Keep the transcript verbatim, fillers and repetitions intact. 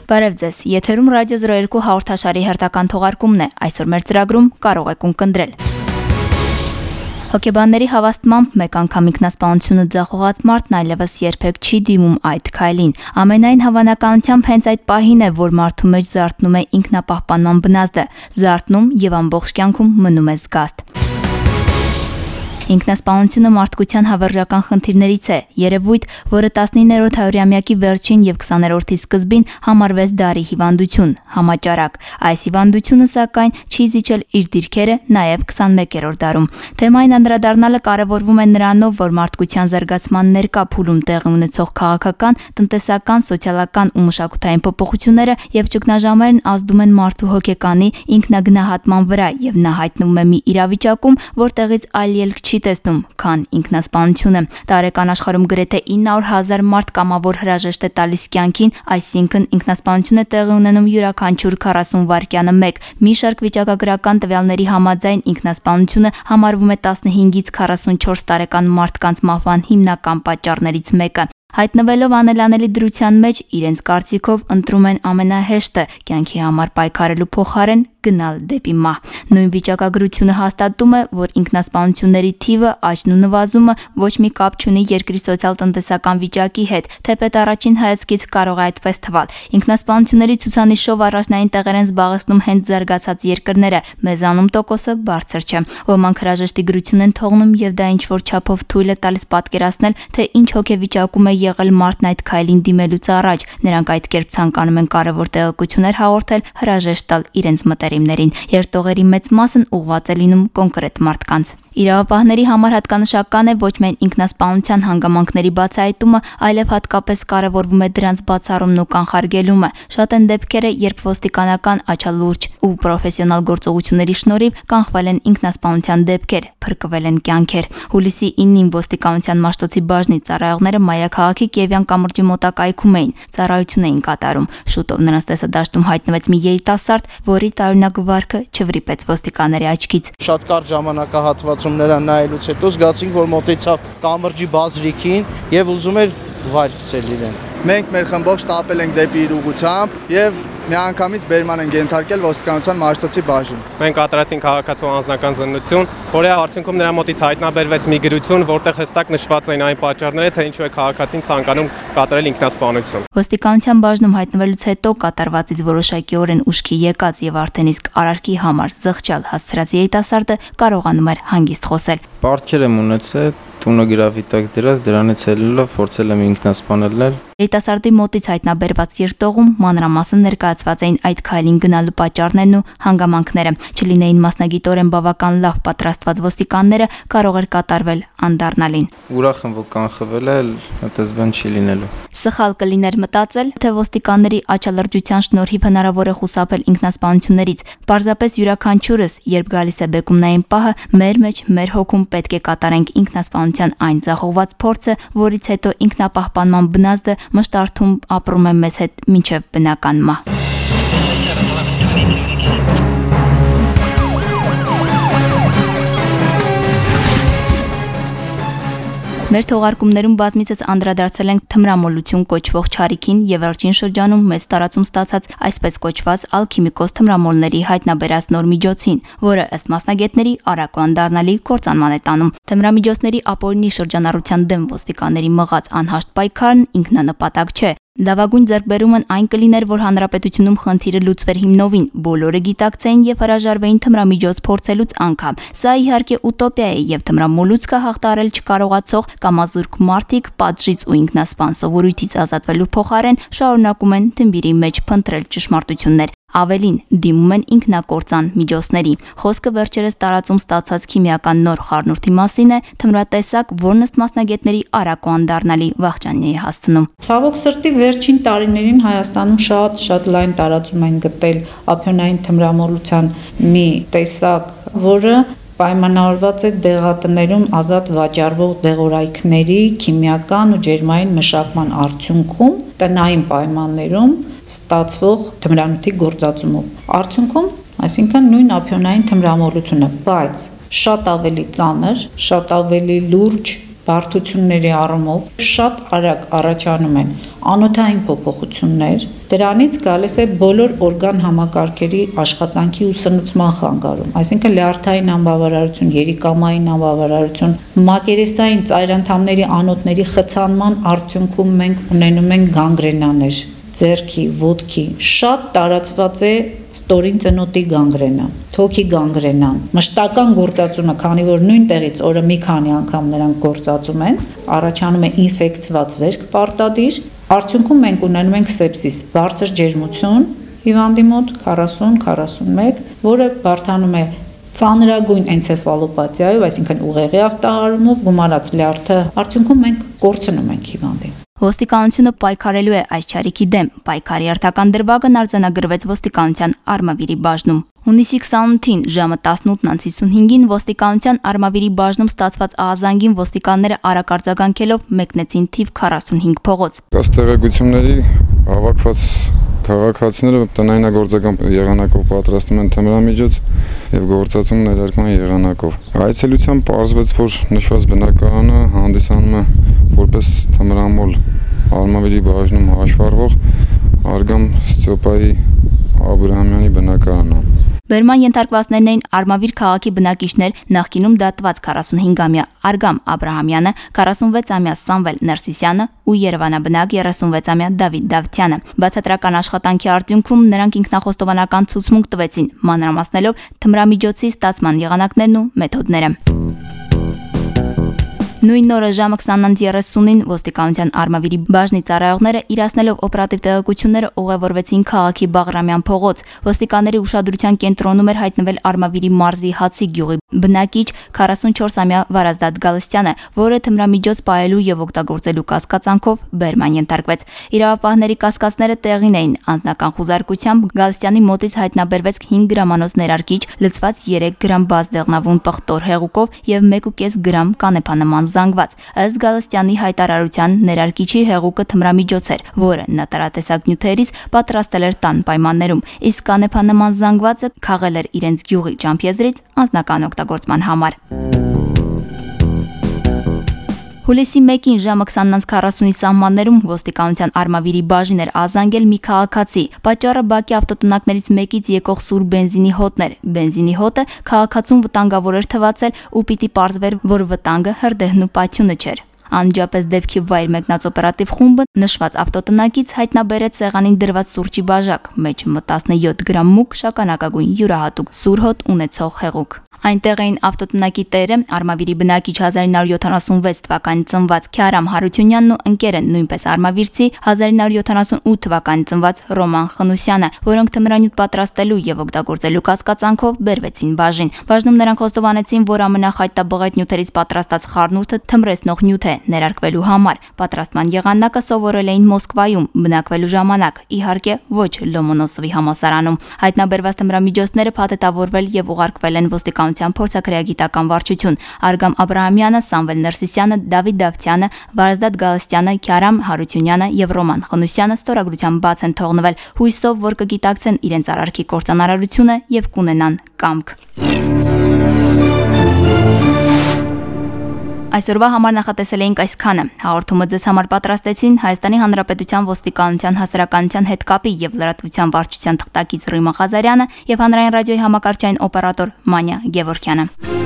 Բարև ձեզ, եթերում ռադիո զրո երկու հաղորդաշարի հերթական թողարկումն է, այսօր մեր ծրագրում կարող եք ունկնդրել։ Հոգեբանների հավաստմամբ մեկ անգամ ինքնասպանությունը ձախողած մարդն այլևս երբեք չի դիմում այդ քայլին։ Ամենայն հավանականությամբ հենց այդ պահին է, որ մարդու մեջ զարթնում է ինքնապահպանման բնազդը, զարթնում եւ ամբողջ կյանքում մնում է զգաստ։ Ինքնասպանությունը մարդկության հավերժական խնդիրներից է, երևույթ, որը տասնիններորդ հարյուրամյակի վերջին եւ քսաներորդի սկզբին համարվեց դարի հիվանդություն, համաճարակ։ Այս հիվանդությունը, սակայն, չի զիջել իր դիրքերը նաեւ քսանմեկերորդ դարում։ Թեմային անդրադառնալը կարևորվում է նրանով, որ մարդկության զարգացման ներկա փուլում տեղի ունեցող քաղաքական, տնտեսական, սոցիալական ու մշակութային փոփոխությունները եւ ճգնաժամերն ազդում են մարդու հոգեկանի ինքնագնահատման վրա եւ նա հայտնվում է մի իրավիճակում, որտեղից այլ ելք չի տեսնում, քան ինքնասպանությունը։ Տարեկան աշխարհում գրեթե ինը հարյուր հազար մարդ կամավոր հրաժեշտ է տալիս կյանքին, այսինքն ինքնասպանություն է տեղի ունենում յուրաքանչյուր քառասուն վայրկյանը մեկ։ Մի շարք վիճակագրական տվյալների համաձայն ինքնասպանությունը համարվում է տասնհինգից քառասունչորս տարեկան մարդկանց մահվան հիմնական պատճառներից մեկը։ Հայտնվելով անելանելի դրության մեջ, իրենց կարծիքով ընտրում են ամենահեշտը՝ կյանքի համար պայքարելու փոխարեն գնալ դեպի մահ։ Նույն վիճակագրությունը հաստատում է, որ ինքնասպանությունների թիվը, աճն ու նվազումը ոչ մի կապ չունի երկրի սոցիալ-տնտեսական վիճակի հետ, թեպետ առաջին հայացքից կարող է այդպես թվալ։ Ինքնասպանությունների ցուցանիշով առաջնային տեղեր են զբաղեցնում հենց զարգացած երկրները, մեզանում տոկոսը բարձր չէ։ Ոմանք հրաժեշտի գրություն են թողնում եւ դա ինչ-որ չափով թույլ է տալիս պատկերացնել, թե ինչ հոգեվիճակում է եղել մարդն այդ քայլին դիմելուց առաջ։ Նրանք այդ կերպ ցանկանում են կարևոր տեղեկություններ հաղորդել, հրաժեշտ տալ իրենց մտերիմներին։ Երթողերի մեծ մասն ուղղված է լինում կոնկրետ մարդկանց։ Իրավապահների համար հատկանշական է ոչ միայն ինքնասպանության հանգամանքների բացահայտումը, այլև հատկապես կարևորվում է դրանց բացառումն ու կանխարգելումը։ Շատ են դեպքերը, երբ ոստիկանական աչալուրջ ու պրոֆեսիոնալ գործողությունների շնորհիվ կանխվել են ինքնասպանության դեպքեր, փրկվել են կյանքեր։ Հուլիսի ինին ոստիկանության Մաշտոցի բաժնի ծառայողները մայրաքաղաքի Կիևյան կամրջի մոտակայքում էին, ծառայություն էին կատարում։ Շուտով նրանց տեսադաշտում հայտնվեց մի երիտասարդ, որի տարօրինակ վարքը չվրիպեց ոստիկանների աչքից։ Շատ կարճ ժամանակահատված նրան նայելուց հետո զգացինք, որ մոտեցավ կամրջի բազրիկին եւ ուզում էր վայր գցել իրեն։ Մենք մեր խմբով շտապել ենք դեպի իր ուղությամբ եւ միանգամից բերման են ենթարկել ոստիկանության Մաշտոցի բաժին։ Մենք կատարեցինք քաղաքացու անձնական զննություն, որի արդյունքում նրա մոտից հայտնաբերվեց մի գրություն, որտեղ հստակ նշված էին այն պատճառները, թե ինչու է քաղաքացին ցանկանում կատարել ինքնասպանություն։ Ոստիկանության բաժնում հայտնվելուց հետո կատարվածից որոշակիորեն ուշքի եկած եւ արդեն իսկ արարքի համար զղջալ հասցրած երիտասարդը կարողանում էր հանգիստ խոսել։ Պարտքեր եմ ունեցել, տունը գրավիտակ դրած, դրանից ելնելով փորձել եմ ինքնասպանել։ Երիտասարդի մոտից հայտնաբերված երթողում մանրամասն ներկայացված էին այդ քայլին գնալու պատճառներն ու հանգամանքները։ Չլինեին մասնագիտորեն բավական լավ պատրաստված ոստիկանները, կարող էր կատարվել անդառնալին։ Ուրախ եմ, որ կանխվել է, այդպես բան չի լինելու։ Սխալ կլիներ մտածել, թե ոստիկանների աչալրջության շնորհիվ հնարավոր է խուսափել ինքնասպանություններից։ Պարզապես յուրաքանչյուրս, երբ գալիս է բեկումնային պահը, մեր մեջ, մեր հոգում պետք է կատարենք ինքնասպանության այն ձախողված փորձը, որից հետո ինքնապահպանման բնազդը մշտարթում ապրում է մեզ հետ մինչև բնական մահ։ Մեր թողարկումներում բազմիցս անդրադարձել ենք թմրամոլություն կոչվող չարիքին եւ վերջին շրջանում մեծ տարածում ստացած այսպես կոչված ալքիմիկոս թմրամոլների հայտնաբերած նոր միջոցին, որը ըստ մասնագետների արագ ու անդառնալի կործանման է տանում։ Թմրամիջոցների ապօրինի շրջանառության դեմ ոստիկանների մղած անհաշտ պայքարն ինքնանպատակ չէ։ Լավագույն ձեռքբերումն այն կլիներ, որ հանրապետությունում խնդիրը լուծվեր հիմնովին, բոլորը գիտակցեին եւ հրաժարվեին թմրամիջոց փորձելուց անգամ։ Սա իհարկե ուտոպիա է եւ թմրամոլուցքը հաղթահարել չկարողացող կամազուրկ մարդիկ պատժից ու ինքնասպան սովորույթից ազատվելու փոխարեն շարունակում են թմբիրի մեջ փնտրել ճշմարտություններ։ Ավելին, դիմում են ինքնակործան միջոցների։ Խոսքը վերջերս տարածում ստացած քիմիական նոր խառնուրդի մասին է, թմրատեսակ, որն ըստ մասնագետների արագ ու անդառնալի վախճանի է հասցնում։ Ցավոք սրտի վերջին տարիներին Հայաստանում շատ շատ լայն տարածում են գտել ափիոնային թմրամոլության մի տեսակ, որը պայմանավորված է դեղատներում ազատ վաճառվող դեղորայքների քիմիական ու ջերմային մշակման արդյունքում տնային պայմաններում ստացվող թմրանյութի գործածումով։ Արդյունքում, այսինքն նույն ափիոնային թմրամոլությունը, բայց շատ ավելի ծանր, շատ ավելի լուրջ բարդությունների առումով շատ արագ առաջանում են անոթային փոփոխություններ, դրանից գալիս է բոլոր օրգան համակարգերի աշխատանքի ու սնուցման խանգարում, այսինքն լյարդային անբավարարություն, երիկամային անբավարարություն, մակերեսային ծայրանդամների անոթների խցանման արդյունքում մենք ունենում ենք գանգրենաներ, ձեռքի, ոտքի, շատ տարածված է ստորին ծնոտի գանգրենը, թոքի գանգրենան, մշտական գործածումը, քանի որ նույն տեղից օրը մի քանի անգամ նրանք գործածում են, առաջանում է ինֆեկցված վերք պարտադիր, արդյունքում մենք ունենում ենք սեպսիս, բարձր ջերմություն հիվանդի մոտ քառասուն քառասունմեկ, որը բարդանում է ծանրագույն էնցեֆալոպաթիայով, այսինքն ուղեղի ախտահարումով, գումարած լյարդը, արդյունքում մենք կորցնում ենք հիվանդին։ Ոստիկանությունը պայքարելու է այս չարիքի դեմ։ Պայքարի արդական դրվագն արձանագրվեց ոստիկանության Արմավիրի բաժնում։ Հունիսի քսանութին ժամը տասնութն հիսունհինգին ոստիկանության Արմավիրի բաժնում ստացված ահազանգին ոստիկանները արագ արձագանքելով մեկնեցին թիվ քառասունհինգ փողոց։ Ըստ տեղեկությունների հավաքված քաղաքացիները տնայնագործական եղանակով պատրաստում են թմրամիջոց եւ գործածում ներարկման եղանակով։ Այցելությամբ պարզվեց, որ նշված բնակարանը հանդիսանում է որպես թմրամոլ Արմավիրի բաժնում հաշվառվող Արգամ Ստյոպայի Աբրահամյանի բնակարանը։ Բերման ենթարկվածներն էին Արմավիր քաղաքի բնակիչներ, նախկինում դատված քառասունհինգամյա Արգամ Աբրահամյանը, քառասունվեցամյա Սամվել Ներսիսյանը ու Երևանաբնակ երեսունվեցամյա Դավիթ Դավթյանը։ Բացատրական աշխատանքի արդյունքում նրանք ինքնախոստովանական ցուցմունք տվեցին, մանրամասնելով թմրամիջոցի ստացման եղանակներն ու մեթոդները։ Նույն օրը ժամը քսանն երեսունին ոստիկանության Արմավիրի բաժնի ծառայողները իրացնելով օպերատիվ տեղեկությունները ուղևորվեցին քաղաքի Բաղրամյան փողոց։ Ոստիկանների ուշադրության կենտրոնում էր հայտնվել Արմավիրի մարզի Հացի գյուղի բնակիչ քառասունչորսամյա Վարազդատ Գալստյանը, որը թմրամիջոց պահելու եւ օգտագործելու կասկածանքով բերման ենթարկվեց։ Իրավապահների կասկածները տեղին էին։ Անձնական խուզարկությամբ Գալստյանի մոտից հայտնաբերվեց հինգ գրամանոց ներարկիչ, լցված երեք գրամ բաց դեղնավուն պղտոր հեղուկով եւ մեկ ու կես գրամ կանեփանման զանգված։ Ըստ Գալստյանի հայտարարության ներարկիչի հեղուկը թմրամիջոց էր, որը նատարատեսակ նյութերից պատրաստել էր տան պայմաններում, իսկ կանեփանման զանգվածը քաղել էր իրենց գյուղի ճամփեզրից անձնական օգտագործման համար։ Հուլիսի մեկին ժամը քսանն քառասունի սահմաններում ոստիկանության Արմավիրի բաժին էր ազանգել մի քաղաքացի։ Պատճառը բակի ավտոտնակներից մեկից եկող սուր բենզինի հոտն էր։ Բենզինի հոտը քաղաքացուն վտանգավոր էր թվացել ու պիտի պարզվեր, որ վտանգը հրդեհն ու պայթյունը չէր։ Անջապես դեպքի վայր մեկնած օպերատիվ խումբը նշված ավտոտնակից հայտնաբերեց սեղանին դրված սուրճի բաժակ, մեջը տասնյոթ գրամ մուկ շագանակագույն յուրահատուկ սուր հոտ ունեցող հեղուկ։ Այնտեղ էին ավտոտնակի տերը, Արմավիրի բնակիչ հազար ինը հարյուր յոթանասունվեց թվականին ծնված Քյարամ Հարությունյանն ու ընկերը նույնպես արմավիրցի հազար ինը հարյուր յոթանասունութ թվականին ծնված Ռոման Խնուսյանը, որոնք թմրանյութ պատրաստելու եւ օգտագործելու կասկածանքով բերվեցին բաժին։ Բաժնում նրանք խոստովանեցին, որ ամենախայտաբղետ նյութերից պատրաստած խառնուրդը թմրեցնող նյութ է ներարկվելու համար։ Պատրաստման եղանակը սովորել էին Մոսկվայում, բնակվելու ժամանակ, իհարկե, ոչ Լոմոնոսովի համալսարանում։ Հայտնաբերված թմրամիջոցները փաթեթավորվել եւ ուղարկվել են ոստիկանության փորձաքրեագիտական վարչություն։ Արգամ Աբրահամյանը, Սամվել Ներսիսյանը, Դավիթ Դավթյանը, Վարազդատ Գալստյանը, Քյարամ Հարությունյանը եւ Ռոման Խնուսյանը ստորագրությամբ բաց են թողնվել, հույսով, որ կգիտակցեն իրենց արարքի կործանարարությունը եւ կունենան կամք։ Այսօրվա համար նախատեսել էինք այսքանը։ Հաղորդումը ձեզ համար պատրաստեցին Հայաստանի Հանրապետության ոստիկանության հասարակայնության հետ կապի եւ լրատվության վարչության թղթակից Ռիմա Ղազարյանը եւ հանրային ռադիոյի համակարգչային օպերատոր Մանյա Գևորգյանը։